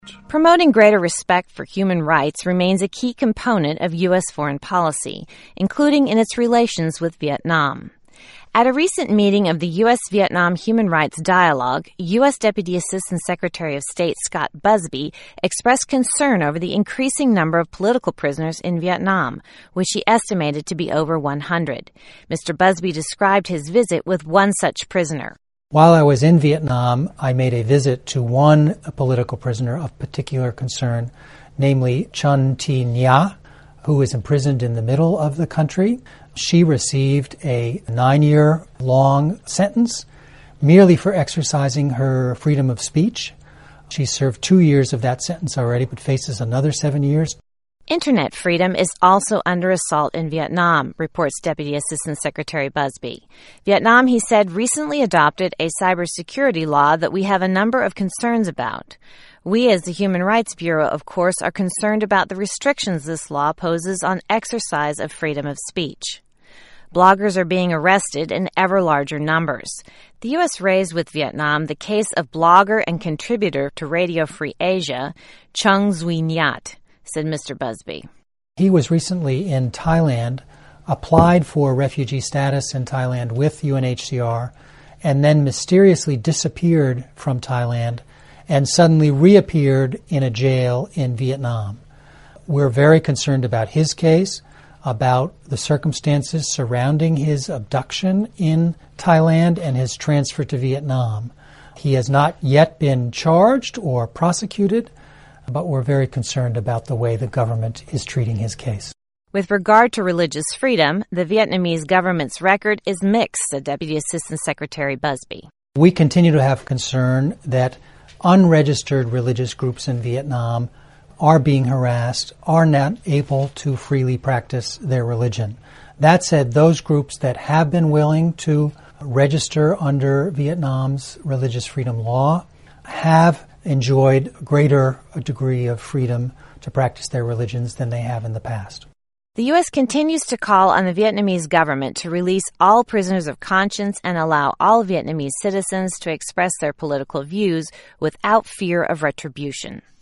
Promoting greater respect for human rights remains a key component of U.S. foreign policy, including in its relations with Vietnam. At a recent meeting of the U.S.-Vietnam Human Rights Dialogue, U.S. Deputy Assistant Secretary of State Scott Busby expressed concern over the increasing number of political prisoners in Vietnam, which he estimated to be over 100. Mr. Busby described his visit with one such prisoner. While I was in Vietnam, I made a visit to one political prisoner of particular concern, namely Chun Thi Nha, who is imprisoned in the middle of the country. She received a 9-year-long sentence merely for exercising her freedom of speech. She served 2 years of that sentence already, but faces another 7 years. Internet freedom is also under assault in Vietnam, reports Deputy Assistant Secretary Busby. Vietnam, he said, recently adopted a cybersecurity law that we have a number of concerns about. We, as the Human Rights Bureau, of course, are concerned about the restrictions this law poses on exercise of freedom of speech. Bloggers are being arrested in ever larger numbers. The U.S. raised with Vietnam the case of blogger and contributor to Radio Free Asia, Chung Duy Nhat, said Mr. Busby. He was recently in Thailand, applied for refugee status in Thailand with UNHCR, and then mysteriously disappeared from Thailand and suddenly reappeared in a jail in Vietnam. We're very concerned about his case, about the circumstances surrounding his abduction in Thailand and his transfer to Vietnam. He has not yet been charged or prosecuted, but we're very concerned about the way the government is treating his case. With regard to religious freedom, the Vietnamese government's record is mixed, said Deputy Assistant Secretary Busby. We continue to have concern that unregistered religious groups in Vietnam are being harassed, are not able to freely practice their religion. That said, those groups that have been willing to register under Vietnam's religious freedom law have enjoyed a greater degree of freedom to practice their religions than they have in the past. The U.S. continues to call on the Vietnamese government to release all prisoners of conscience and allow all Vietnamese citizens to express their political views without fear of retribution.